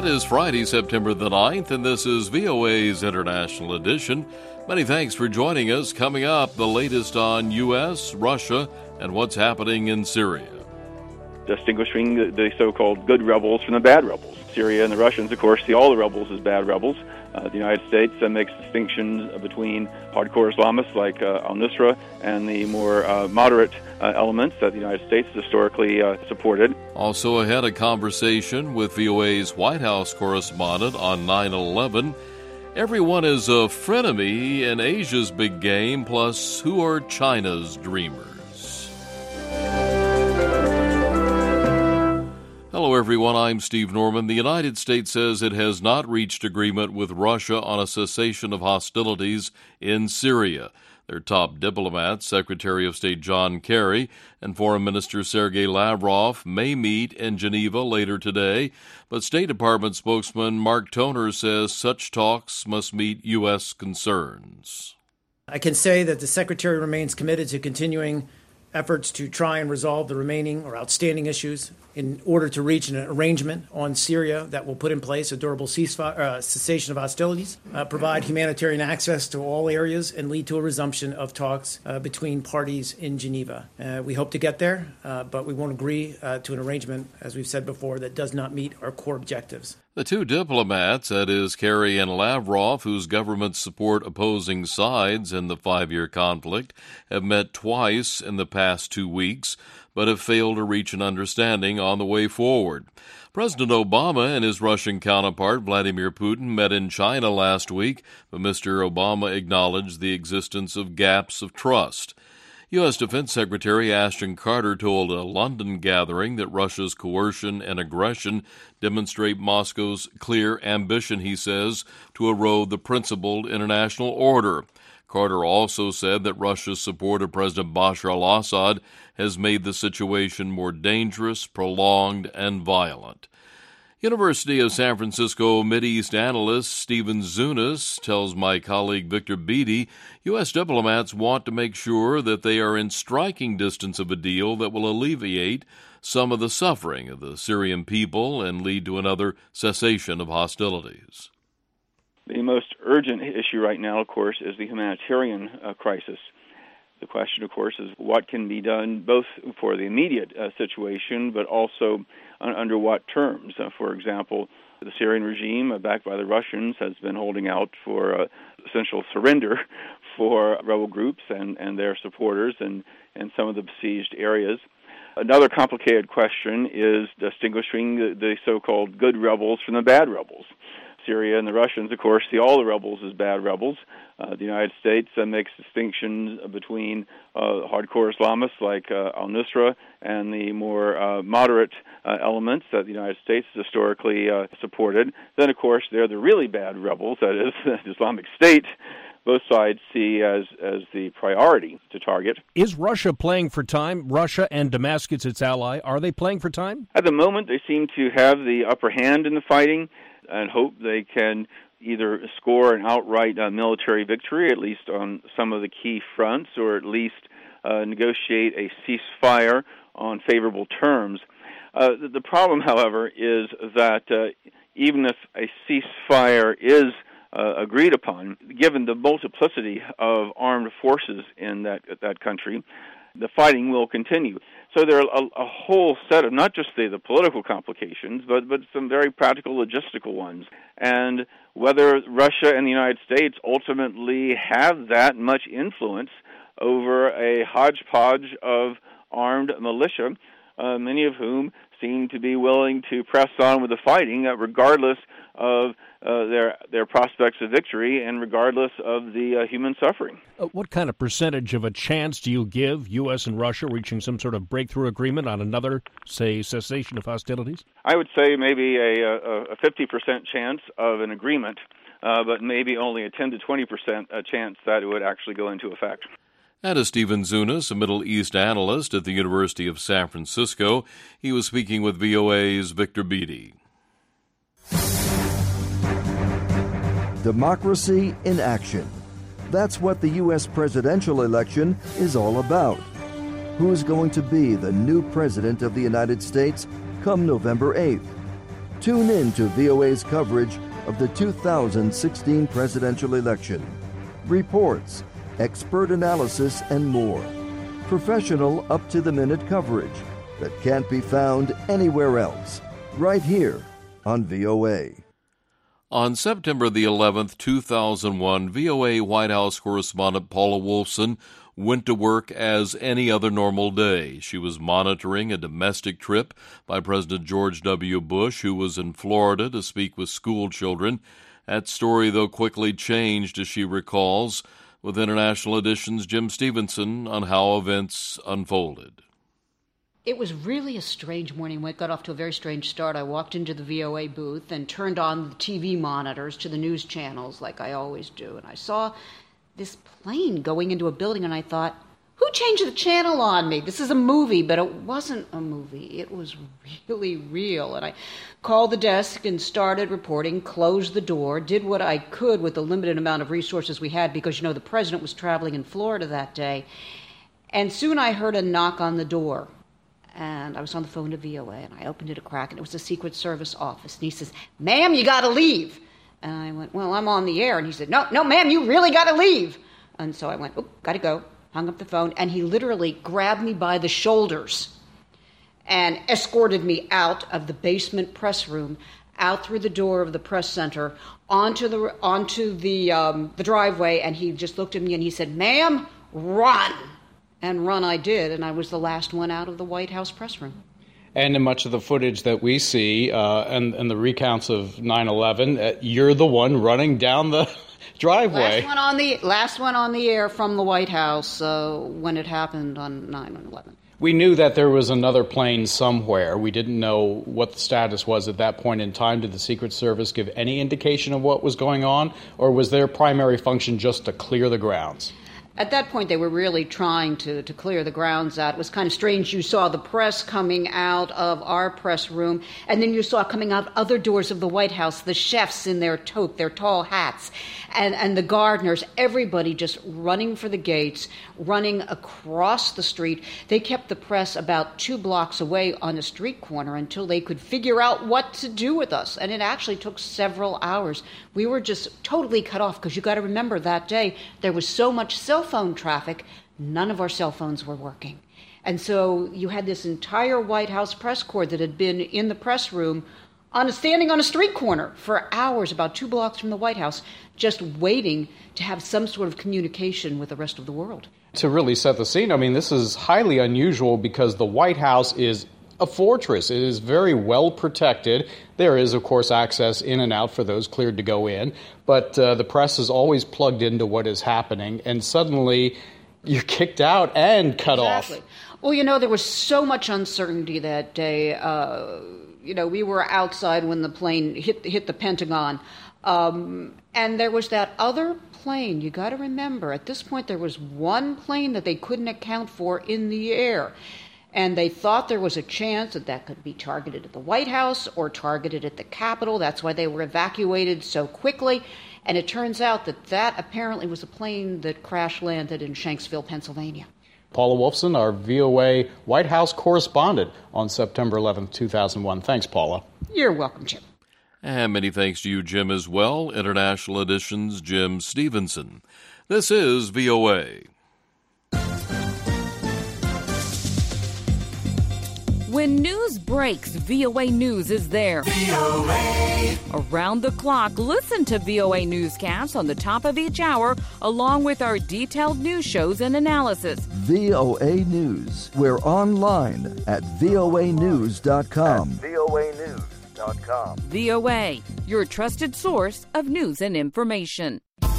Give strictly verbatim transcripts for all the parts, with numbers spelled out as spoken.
It is Friday, September the ninth, and this is V O A's International Edition. Many thanks for joining us. Coming up, the latest on U S, Russia, and what's happening in Syria. Distinguishing the so-called good rebels from the bad rebels. Syria and the Russians, of course, see all the rebels as bad rebels. Uh, the United States uh, makes distinctions between hardcore Islamists like uh, al-Nusra and the more uh, moderate uh, elements that the United States historically uh, supported. Also ahead, a conversation with V O A's White House correspondent on nine eleven. Everyone is a frenemy in Asia's big game, plus who are China's dreamers? Hello, everyone. I'm Steve Norman. The United States says it has not reached agreement with Russia on a cessation of hostilities in Syria. Their top diplomats, Secretary of State John Kerry and Foreign Minister Sergei Lavrov, may meet in Geneva later today, but State Department spokesman Mark Toner says such talks must meet U S concerns. I can say that the Secretary remains committed to continuing efforts to try and resolve the remaining or outstanding issues in order to reach an arrangement on Syria that will put in place a durable ceasefire, uh, cessation of hostilities, uh, provide humanitarian access to all areas, and lead to a resumption of talks uh, between parties in Geneva. Uh, we hope to get there, uh, but we won't agree uh, to an arrangement, as we've said before, that does not meet our core objectives. The two diplomats, that is, Kerry and Lavrov, whose governments support opposing sides in the five-year conflict, have met twice in the past two weeks, but have failed to reach an understanding on the way forward. President Obama and his Russian counterpart, Vladimir Putin, met in China last week, but Mister Obama acknowledged the existence of gaps of trust. U S. Defense Secretary Ashton Carter told a London gathering that Russia's coercion and aggression demonstrate Moscow's clear ambition, he says, to erode the principled international order. Carter also said that Russia's support of President Bashar al-Assad has made the situation more dangerous, prolonged, and violent. University of San Francisco Mideast analyst Stephen Zunas tells my colleague Victor Beatty U S diplomats want to make sure that they are in striking distance of a deal that will alleviate some of the suffering of the Syrian people and lead to another cessation of hostilities. The most urgent issue right now, of course, is the humanitarian uh, crisis. The question, of course, is what can be done both for the immediate uh, situation, but also un- under what terms. Uh, for example, the Syrian regime, uh, backed by the Russians, has been holding out for uh, essential surrender for rebel groups and, and their supporters in, in some of the besieged areas. Another complicated question is distinguishing the, the so-called good rebels from the bad rebels. Syria and the Russians, of course, see all the rebels as bad rebels. Uh, the United States uh, makes distinctions between uh, hardcore Islamists like uh, al-Nusra and the more uh, moderate uh, elements that the United States has historically uh, supported. Then, of course, they're the really bad rebels, that is, the Islamic State. Both sides see as, as the priority to target. Is Russia playing for time? Russia and Damascus, its ally, are they playing for time? At the moment, they seem to have the upper hand in the fighting and hope they can either score an outright uh, military victory, at least on some of the key fronts, or at least uh, negotiate a ceasefire on favorable terms. Uh, the, the problem, however, is that uh, even if a ceasefire is uh, agreed upon, given the multiplicity of armed forces in that that country, the fighting will continue. So there are a, a whole set of not just the, the political complications, but, but some very practical logistical ones. And whether Russia and the United States ultimately have that much influence over a hodgepodge of armed militia, uh, many of whom seem to be willing to press on with the fighting, uh, regardless of uh, their their prospects of victory and regardless of the uh, human suffering. Uh, what kind of percentage of a chance do you give U S and Russia reaching some sort of breakthrough agreement on another, say, cessation of hostilities? I would say maybe a, a fifty percent chance of an agreement, uh, but maybe only a ten to twenty percent chance that it would actually go into effect. That is Stephen Zunas, a Middle East analyst at the University of San Francisco. He was speaking with V O A's Victor Beatty. Democracy in action. That's what the U S presidential election is all about. Who's going to be the new president of the United States come November eighth? Tune in to V O A's coverage of the two thousand sixteen presidential election. Reports, expert analysis, and more. Professional, up-to-the-minute coverage that can't be found anywhere else. Right here on V O A. On September the eleventh, two thousand one, V O A White House correspondent Paula Wolfson went to work as any other normal day. She was monitoring a domestic trip by President George W. Bush, who was in Florida to speak with school children. That story, though, quickly changed, as she recalls, with International Edition's Jim Stevenson on how events unfolded. It was really a strange morning. It got off to a very strange start. I walked into the V O A booth and turned on the T V monitors to the news channels like I always do. And I saw this plane going into a building, and I thought, who changed the channel on me? This is a movie, but it wasn't a movie. It was really real. And I called the desk and started reporting, closed the door, did what I could with the limited amount of resources we had because, you know, the president was traveling in Florida that day. And soon I heard a knock on the door. And I was on the phone to V O A, and I opened it a crack, and it was the Secret Service office. And he says, ma'am, you got to leave. And I went, well, I'm on the air. And he said, no, no, ma'am, you really got to leave. And so I went, oh, got to go. Hung up the phone. And he literally grabbed me by the shoulders and escorted me out of the basement press room, out through the door of the press center, onto the onto the um, the driveway. And he just looked at me and he said, ma'am, run. And run I did. And I was the last one out of the White House press room. And in much of the footage that we see uh, and, and the recounts of nine eleven, uh, you're the one running down the driveway. Last one on the last one on the air from the White House uh, when it happened on nine eleven. We knew that there was another plane somewhere. We didn't know what the status was at that point in time. Did the Secret Service give any indication of what was going on, or was their primary function just to clear the grounds? At that point, they were really trying to, to clear the grounds out. It was kind of strange. You saw the press coming out of our press room, and then you saw coming out other doors of the White House, the chefs in their toque, their tall hats, and, and the gardeners, everybody just running for the gates, running across the street. They kept the press about two blocks away on a street corner until they could figure out what to do with us. And it actually took several hours. We were just totally cut off, because you got to remember that day there was so much cell phone traffic, none of our cell phones were working. And so you had this entire White House press corps that had been in the press room on a, standing on a street corner for hours, about two blocks from the White House, just waiting to have some sort of communication with the rest of the world. To really set the scene, I mean, this is highly unusual because the White House is a fortress. It is very well protected. There is, of course, access in and out for those cleared to go in, but uh, the press is always plugged into what is happening, and suddenly you're kicked out and cut exactly. off. Well, you know, there was so much uncertainty that day. Uh, you know, we were outside when the plane hit, hit the Pentagon, um, and there was that other plane. You got to remember, at this point, there was one plane that they couldn't account for in the air. And they thought there was a chance that that could be targeted at the White House or targeted at the Capitol. That's why they were evacuated so quickly. And it turns out that that apparently was a plane that crash-landed in Shanksville, Pennsylvania. Paula Wolfson, our V O A White House correspondent on September eleventh, two thousand one. Thanks, Paula. You're welcome, Jim. And many thanks to you, Jim, as well. International Edition's Jim Stevenson. This is V O A. When news breaks, V O A News is there. V O A. Around the clock, listen to V O A Newscasts on the top of each hour, along with our detailed news shows and analysis. V O A News. We're online at V O A news dot com. V O A news dot com. V O A, your trusted source of news and information.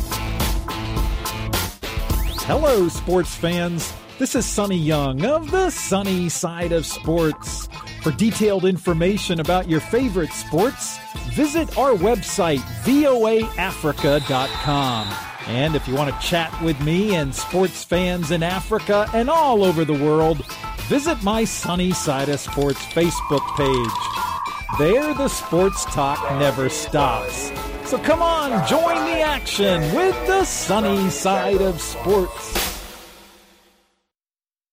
Hello, sports fans. This is Sonny Young of the Sunny Side of Sports. For detailed information about your favorite sports, visit our website, V O A Africa dot com. And if you want to chat with me and sports fans in Africa and all over the world, visit my Sunny Side of Sports Facebook page. There, the sports talk never stops. So come on, join the action with the Sunny Side of Sports.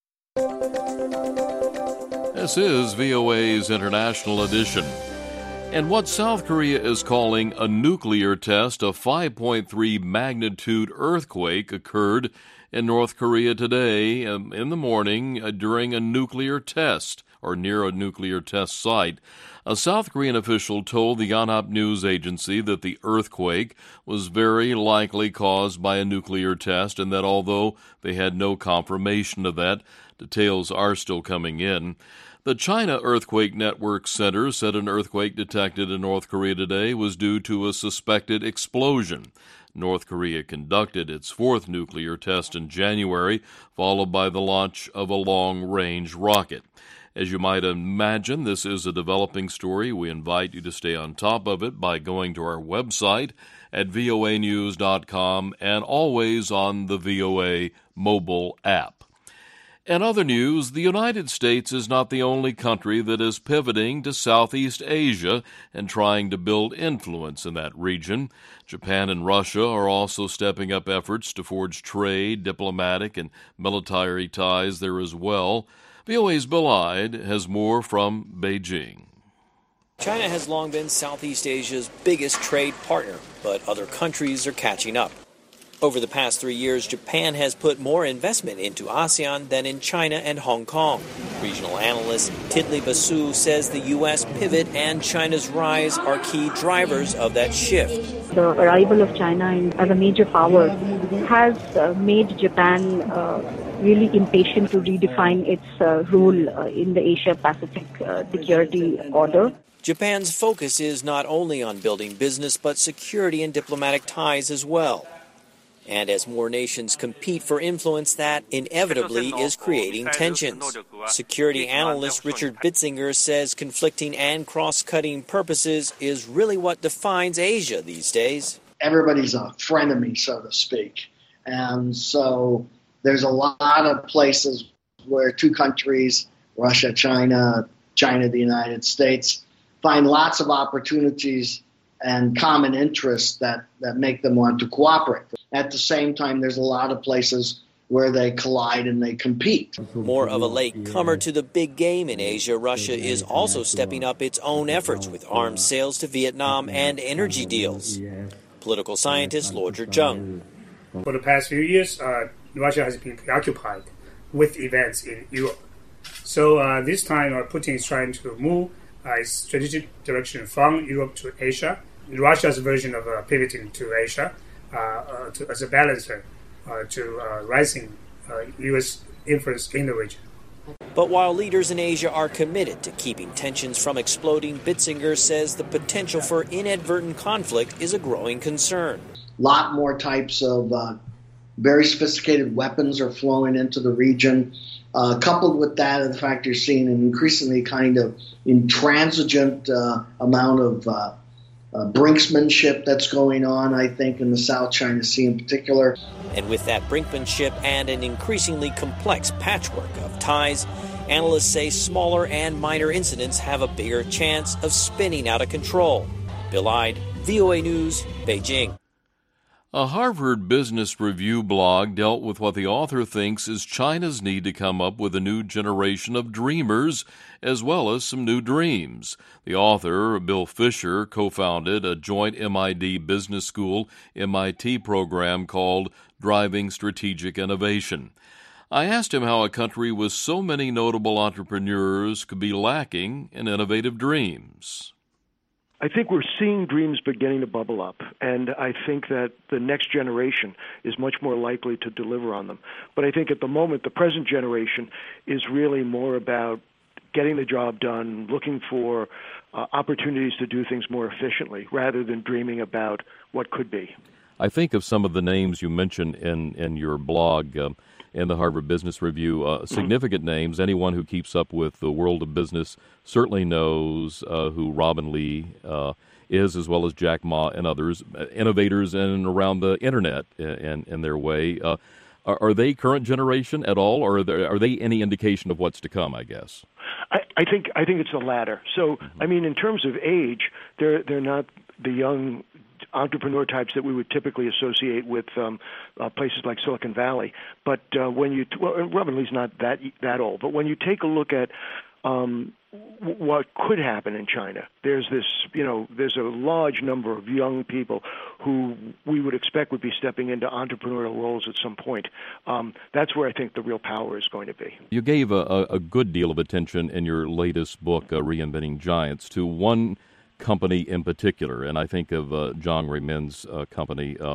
This is V O A's International Edition. And what South Korea is calling a nuclear test, a five point three magnitude earthquake occurred in North Korea today um, in the morning uh, during a nuclear test or near a nuclear test site. A South Korean official told the Yonhap news agency that the earthquake was very likely caused by a nuclear test and that although they had no confirmation of that, details are still coming in. The China Earthquake Network Center said an earthquake detected in North Korea today was due to a suspected explosion. North Korea conducted its fourth nuclear test in January, followed by the launch of a long-range rocket. As you might imagine, this is a developing story. We invite you to stay on top of it by going to our website at V O A news dot com and always on the V O A mobile app. In other news, the United States is not the only country that is pivoting to Southeast Asia and trying to build influence in that region. Japan and Russia are also stepping up efforts to forge trade, diplomatic, and military ties there as well. V O A's Bill Ide has more from Beijing. China has long been Southeast Asia's biggest trade partner, but other countries are catching up. Over the past three years, Japan has put more investment into ASEAN than in China and Hong Kong. Regional analyst Tidley Basu says the U S pivot and China's rise are key drivers of that shift. The arrival of China as a major power has uh, made Japan uh, really impatient to redefine its uh, role uh, in the Asia-Pacific uh, security order. Japan's focus is not only on building business, but security and diplomatic ties as well. And as more nations compete for influence, that inevitably is creating tensions. Security analyst Richard Bitzinger says conflicting and cross-cutting purposes is really what defines Asia these days. Everybody's a frenemy, so to speak. And so there's a lot of places where two countries, Russia, China, China, the United States, find lots of opportunities and common interests that, that make them want to cooperate. At the same time, there's a lot of places where they collide and they compete. More of a latecomer to the big game in Asia, Russia is also stepping up its own efforts with arms sales to Vietnam and energy deals. Political scientist Roger Jung. For the past few years, uh, Russia has been preoccupied with events in Europe. So uh, this time, uh, Putin is trying to move uh, its strategic direction from Europe to Asia. Russia's version of uh, pivoting to Asia uh, uh, to, as a balancer uh, to uh, rising uh, U S influence in the region. But while leaders in Asia are committed to keeping tensions from exploding, Bitzinger says the potential for inadvertent conflict is a growing concern. A lot more types of uh, very sophisticated weapons are flowing into the region. Uh, coupled with that, the fact you're seeing an increasingly kind of intransigent uh, amount of uh, Uh, brinksmanship that's going on, I think, in the South China Sea in particular. And with that brinkmanship and an increasingly complex patchwork of ties, analysts say smaller and minor incidents have a bigger chance of spinning out of control. Bill Ide, V O A News, Beijing. A Harvard Business Review blog dealt with what the author thinks is China's need to come up with a new generation of dreamers, as well as some new dreams. The author, Bill Fisher, co-founded a joint M I T Business School M I T program called Driving Strategic Innovation. I asked him how a country with so many notable entrepreneurs could be lacking in innovative dreams. I think we're seeing dreams beginning to bubble up, and I think that the next generation is much more likely to deliver on them. But I think at the moment, the present generation is really more about getting the job done, looking for uh, opportunities to do things more efficiently, rather than dreaming about what could be. I think of some of the names you mentioned in, in your blog, um, in the Harvard Business Review, uh, significant mm-hmm. names. Anyone who keeps up with the world of business certainly knows uh, who Robin Lee uh, is, as well as Jack Ma and others, uh, innovators in and around the Internet in, in their way. Uh, are, are they current generation at all, or are, there, are they any indication of what's to come, I guess? I, I think I think it's the latter. So, mm-hmm. I mean, in terms of age, they're they're not the young entrepreneur types that we would typically associate with um, uh, places like Silicon Valley. But uh, when you, t- well, Robin Lee's not that that old, but when you take a look at um, w- what could happen in China. There's this, you know, there's a large number of young people who we would expect would be stepping into entrepreneurial roles at some point. Um, that's where I think the real power is going to be. You gave a, a good deal of attention in your latest book, uh, Reinventing Giants, to one company in particular, and I think of uh, Jiang Ruimin's uh, company, uh,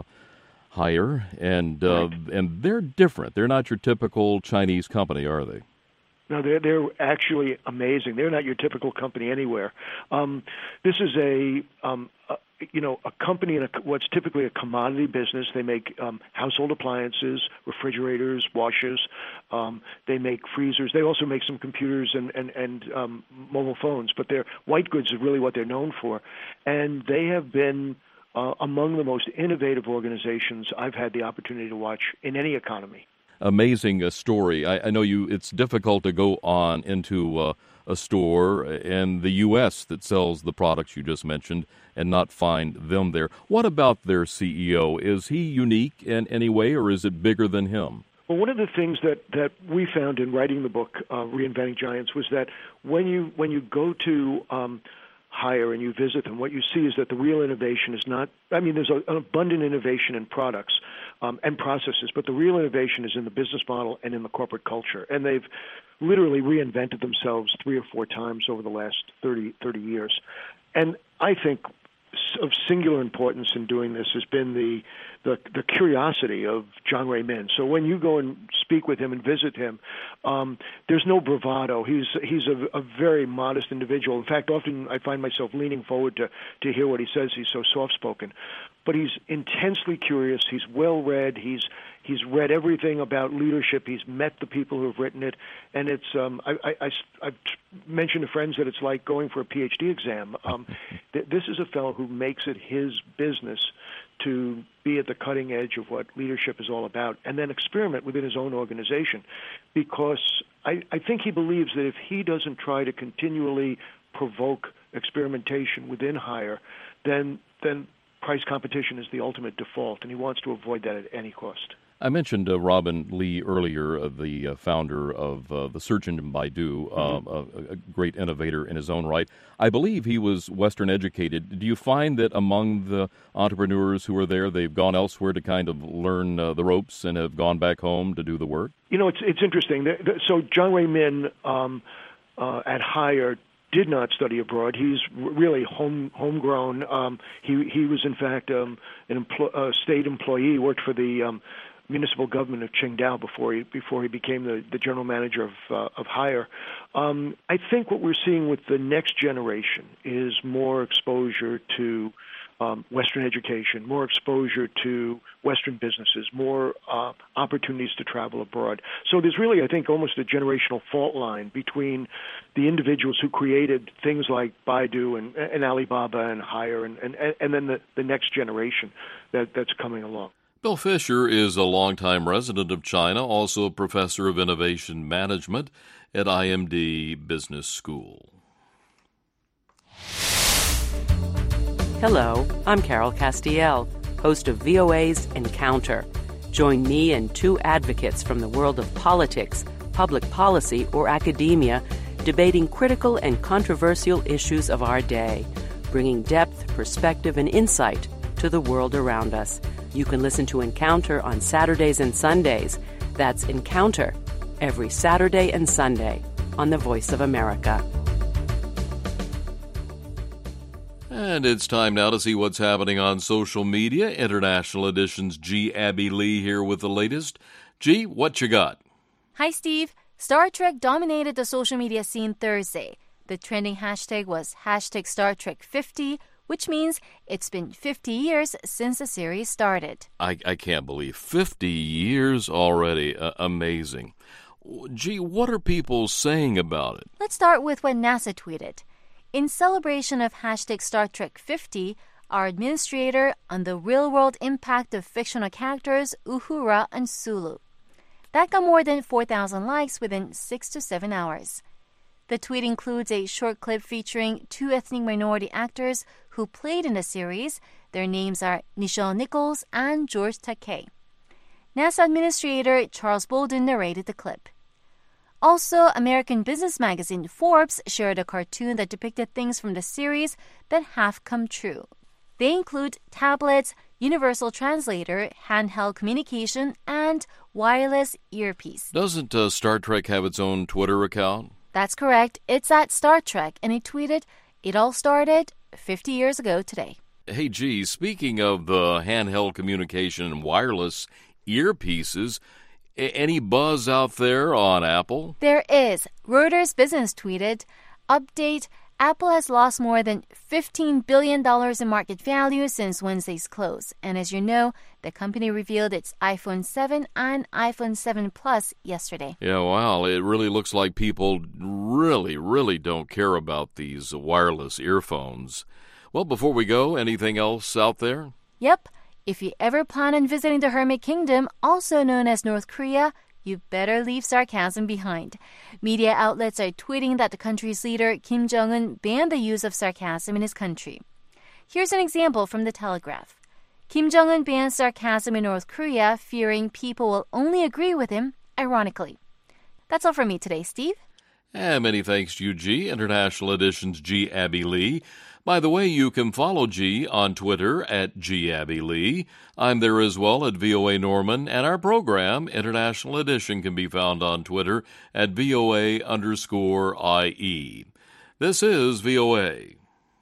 Haier, and uh, right. and they're different. They're not your typical Chinese company, are they? No, they're they're actually amazing. They're not your typical company anywhere. Um, this is a, um, a you know a company in a, what's typically a commodity business. They make um, household appliances, refrigerators, washers. Um, they make freezers. They also make some computers and and and um, mobile phones. But their white goods are really what they're known for, and they have been uh, among the most innovative organizations I've had the opportunity to watch in any economy. Amazing uh, story. I, I know you. It's difficult to go on into uh, a store in the U S that sells the products you just mentioned and not find them there. What about their C E O? Is he unique in any way, or is it bigger than him? Well, one of the things that, that we found in writing the book, uh, Reinventing Giants, was that when you when you go to um, Haier and you visit them, what you see is that the real innovation is not, I mean, there's a, an abundant innovation in products um, and processes, but the real innovation is in the business model and in the corporate culture. And they've literally reinvented themselves three or four times over the last thirty, thirty years. And I think of singular importance in doing this has been the, the the curiosity of Jiang Ruimin. So when you go and speak with him and visit him, um, there's no bravado. He's he's a, a very modest individual. In fact, often I find myself leaning forward to, to hear what he says. He's so soft-spoken. But he's intensely curious. He's well-read. He's he's read everything about leadership. He's met the people who have written it. And it's um, I, I, I, I've mentioned to friends that it's like going for a P H D exam. Um, th- this is a fellow who makes it his business to be at the cutting edge of what leadership is all about, and then experiment within his own organization. Because I, I think he believes that if he doesn't try to continually provoke experimentation within Haier, then then price competition is the ultimate default, and he wants to avoid that at any cost. I mentioned uh, Robin Li earlier, uh, the uh, founder of uh, the search engine Baidu, mm-hmm. uh, a, a great innovator in his own right. I believe he was Western educated. Do you find that among the entrepreneurs who are there, they've gone elsewhere to kind of learn uh, the ropes and have gone back home to do the work? You know, it's it's interesting. So Jiang Ruimin um, uh, at Haier did not study abroad. He's really home homegrown. Um, he he was in fact um, an empl- uh, state employee. Worked for the um, municipal government of Qingdao before he before he became the, the general manager of uh, of Haier. Um, I think what we're seeing with the next generation is more exposure to um, Western education, more exposure to Western businesses, more uh, opportunities to travel abroad. So there's really, I think, almost a generational fault line between the individuals who created things like Baidu and, and Alibaba and Haier, and, and, and then the, the next generation that, that's coming along. Bill Fisher is a longtime resident of China, also a professor of innovation management at I M D Business School. Hello, I'm Carol Castiel, host of V O A's Encounter. Join me and two advocates from the world of politics, public policy, or academia debating critical and controversial issues of our day, bringing depth, perspective, and insight to the world around us. You can listen to Encounter on Saturdays and Sundays. That's Encounter every Saturday and Sunday on the Voice of America. And it's time now to see what's happening on social media. International Edition's G. Abby Lee here with the latest. G, what you got? Hi, Steve. Star Trek dominated the social media scene Thursday. The trending hashtag was hashtag Star Trek fifty, which means it's been fifty years since the series started. I, I can't believe fifty years already. Uh, amazing. Gee, what are people saying about it? Let's start with what NASA tweeted. In celebration of hashtag Star Trek fifty, our administrator on the real-world impact of fictional characters Uhura and Sulu. That got more than four thousand likes within six to seven hours. The tweet includes a short clip featuring two ethnic minority actors who played in the series. Their names are Nichelle Nichols and George Takei. NASA Administrator Charles Bolden narrated the clip. Also, American business magazine Forbes shared a cartoon that depicted things from the series that have come true. They include tablets, universal translator, handheld communication, and wireless earpiece. Doesn't uh, Star Trek have its own Twitter account? That's correct. It's at Star Trek, and it tweeted, "It all started fifty years ago today." Hey, gee, speaking of the handheld communication and wireless earpieces, a- any buzz out there on Apple? There is. Reuters Business tweeted, "Update, Apple has lost more than fifteen billion dollars in market value since Wednesday's close. And as you know, the company revealed its iPhone seven and iPhone seven Plus yesterday." Yeah, wow, it really looks like people really, really don't care about these wireless earphones. Well, before we go, anything else out there? Yep. If you ever plan on visiting the Hermit Kingdom, also known as North Korea, you better leave sarcasm behind. Media outlets are tweeting that the country's leader, Kim Jong-un, banned the use of sarcasm in his country. Here's an example from The Telegraph. Kim Jong-un banned sarcasm in North Korea, fearing people will only agree with him, ironically. That's all from me today, Steve. And many thanks to you, G. International Edition's G. Abby Lee. By the way, you can follow G on Twitter at G. Abby Lee. I'm there as well at V O A Norman, and our program, International Edition, can be found on Twitter at V O A underscore I E. This is V O A.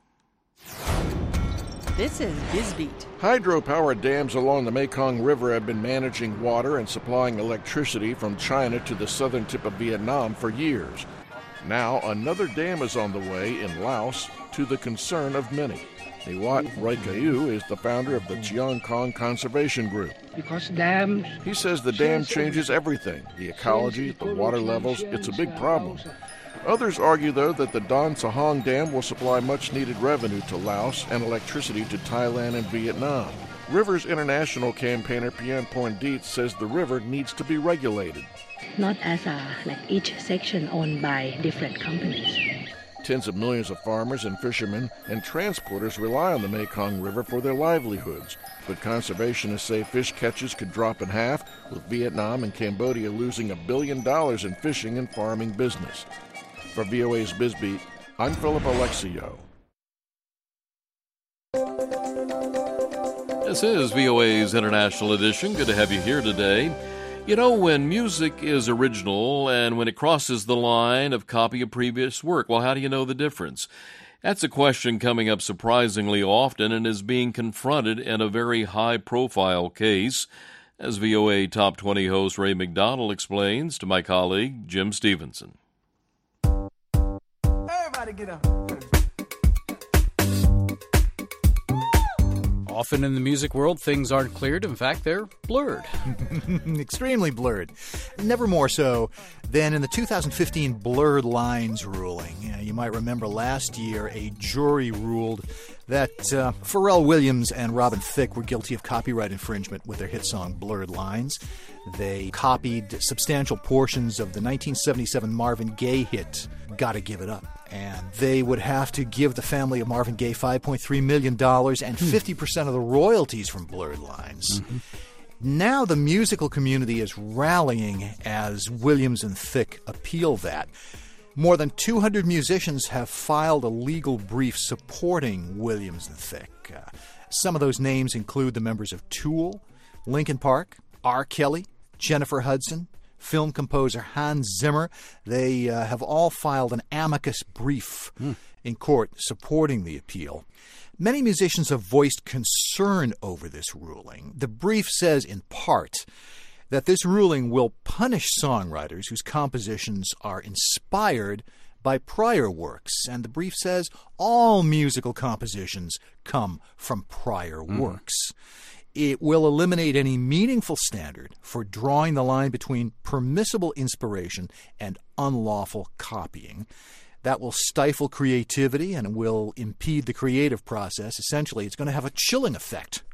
This is BizBeat. Hydropower dams along the Mekong River have been managing water and supplying electricity from China to the southern tip of Vietnam for years. Now, another dam is on the way in Laos, to the concern of many. Niwat Roykayou is the founder of the Chiang Khong Conservation Group. Because dams... He says the dam changes everything, the ecology, the water levels. It's a big problem. Others argue, though, that the Don Sahong Dam will supply much-needed revenue to Laos and electricity to Thailand and Vietnam. Rivers International campaigner Pian Pondit says the river needs to be regulated. Not as a, like each section owned by different companies. Tens of millions of farmers and fishermen and transporters rely on the Mekong River for their livelihoods, but conservationists say fish catches could drop in half, with Vietnam and Cambodia losing a billion dollars in fishing and farming business. For V O A's BizBeat, I'm Philip Alexio. This is V O A's International Edition. Good to have you here today. You know, when music is original and when it crosses the line of copy of previous work, well, how do you know the difference? That's a question coming up surprisingly often and is being confronted in a very high-profile case, as V O A Top twenty host Ray McDonald explains to my colleague Jim Stevenson. Everybody get up. Often in the music world, things aren't cleared. In fact, they're blurred. Extremely blurred. Never more so than in the two thousand fifteen Blurred Lines ruling. Uh, you might remember last year a jury ruled that uh, Pharrell Williams and Robin Thicke were guilty of copyright infringement with their hit song Blurred Lines. They copied substantial portions of the nineteen seventy-seven Marvin Gaye hit Gotta Give It Up. And they would have to give the family of Marvin Gaye five point three million dollars and fifty percent of the royalties from Blurred Lines. Mm-hmm. Now the musical community is rallying as Williams and Thicke appeal that. More than two hundred musicians have filed a legal brief supporting Williams and Thicke. Uh, some of those names include the members of Tool, Linkin Park, R. Kelly, Jennifer Hudson, film composer Hans Zimmer. They uh, have all filed an amicus brief mm. in court supporting the appeal. Many musicians have voiced concern over this ruling. The brief says, in part, that this ruling will punish songwriters whose compositions are inspired by prior works. And the brief says all musical compositions come from prior mm. works. It will eliminate any meaningful standard for drawing the line between permissible inspiration and unlawful copying. That will stifle creativity and will impede the creative process. Essentially, it's going to have a chilling effect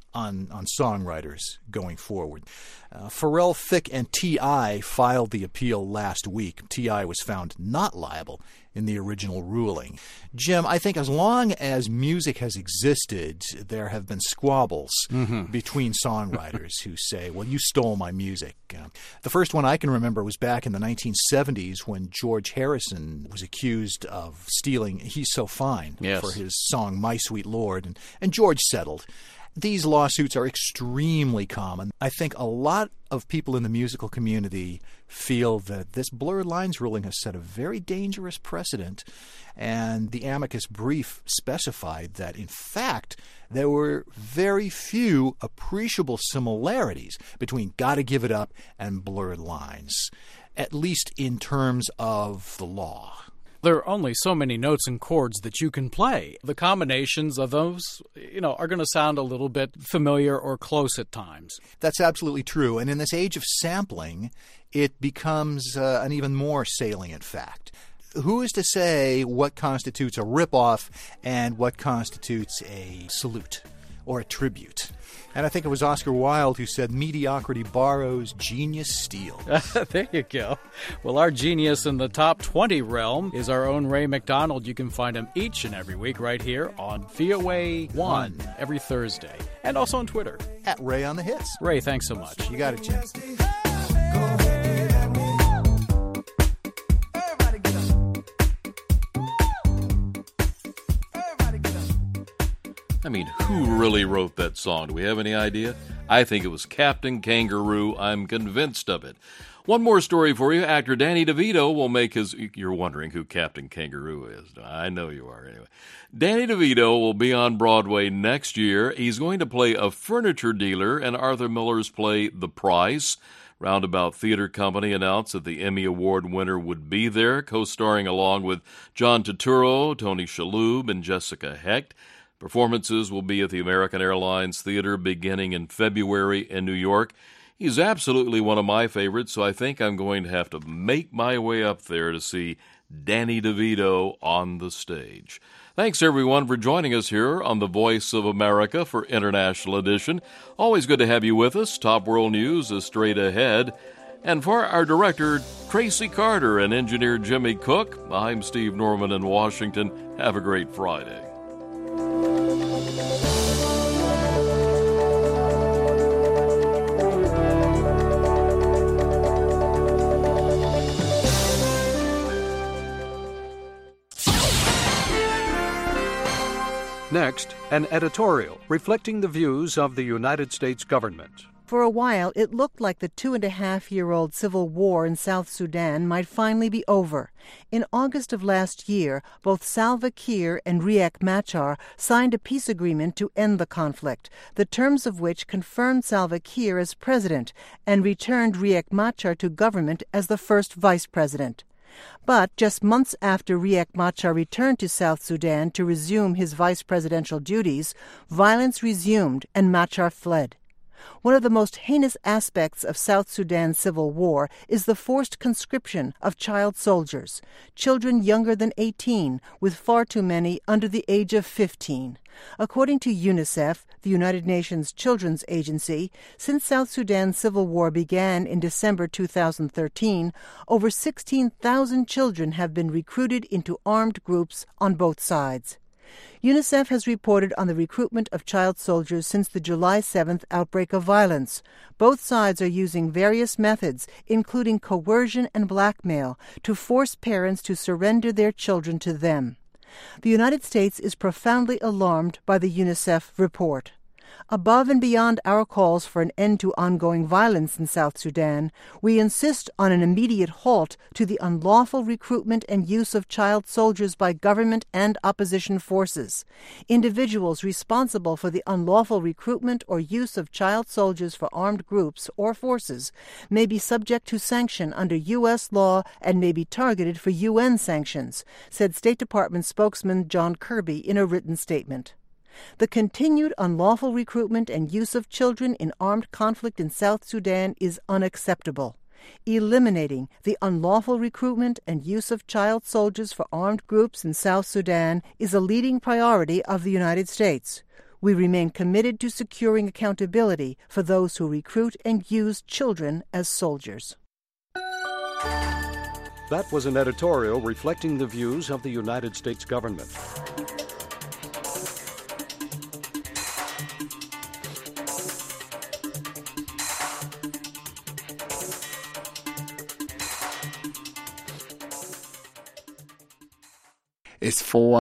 on, on songwriters going forward. Uh, Pharrell, Thicke, and T I filed the appeal last week. T I was found not liable in the original ruling. Jim, I think as long as music has existed, there have been squabbles mm-hmm. between songwriters who say, well, you stole my music. Uh, the first one I can remember was back in the nineteen seventies when George Harrison was accused of stealing He's So Fine yes. for his song My Sweet Lord, and, and George settled. These lawsuits are extremely common. I think a lot of people in the musical community feel that this blurred lines ruling has set a very dangerous precedent, and the amicus brief specified that, in fact, there were very few appreciable similarities between Gotta Give It Up and Blurred Lines, at least in terms of the law. There are only so many notes and chords that you can play. The combinations of those, you know, are going to sound a little bit familiar or close at times. That's absolutely true. And in this age of sampling, it becomes uh, an even more salient fact. Who is to say what constitutes a ripoff and what constitutes a salute or a tribute? And I think it was Oscar Wilde who said, mediocrity borrows, genius steals. There you go. Well, our genius in the top twenty realm is our own Ray McDonald. You can find him each and every week right here on V O A one every Thursday. And also on Twitter. At Ray on the Hits. Ray, thanks so much. You got it, Jim. I mean, who really wrote that song? Do we have any idea? I think it was Captain Kangaroo. I'm convinced of it. One more story for you. Actor Danny DeVito will make his... You're wondering who Captain Kangaroo is. I know you are, anyway. Danny DeVito will be on Broadway next year. He's going to play a furniture dealer in Arthur Miller's play The Price. Roundabout Theater Company announced that the Emmy Award winner would be there, co-starring along with John Turturro, Tony Shalhoub, and Jessica Hecht. Performances will be at the American Airlines Theater beginning in February in New York. He's absolutely one of my favorites, so I think I'm going to have to make my way up there to see Danny DeVito on the stage. Thanks, everyone, for joining us here on The Voice of America for International Edition. Always good to have you with us. Top World News is straight ahead. And for our director, Tracy Carter, and engineer Jimmy Cook, I'm Steve Norman in Washington. Have a great Friday. Next, an editorial reflecting the views of the United States government. For a while, it looked like the two-and-a-half-year-old civil war in South Sudan might finally be over. In August of last year, both Salva Kiir and Riek Machar signed a peace agreement to end the conflict, the terms of which confirmed Salva Kiir as president and returned Riek Machar to government as the first vice president. But just months after Riek Machar returned to South Sudan to resume his vice presidential duties, violence resumed and Machar fled. One of the most heinous aspects of South Sudan's civil war is the forced conscription of child soldiers, children younger than eighteen, with far too many under the age of fifteen. According to UNICEF, the United Nations Children's Agency, since South Sudan's civil war began in December two thousand thirteen, over sixteen thousand children have been recruited into armed groups on both sides. UNICEF has reported on the recruitment of child soldiers since the July seventh outbreak of violence. Both sides are using various methods, including coercion and blackmail, to force parents to surrender their children to them. The United States is profoundly alarmed by the UNICEF report. Above and beyond our calls for an end to ongoing violence in South Sudan, we insist on an immediate halt to the unlawful recruitment and use of child soldiers by government and opposition forces. Individuals responsible for the unlawful recruitment or use of child soldiers for armed groups or forces may be subject to sanction under U S law and may be targeted for U N sanctions, said State Department spokesman John Kirby in a written statement. The continued unlawful recruitment and use of children in armed conflict in South Sudan is unacceptable. Eliminating the unlawful recruitment and use of child soldiers for armed groups in South Sudan is a leading priority of the United States. We remain committed to securing accountability for those who recruit and use children as soldiers. That was an editorial reflecting the views of the United States government. It's for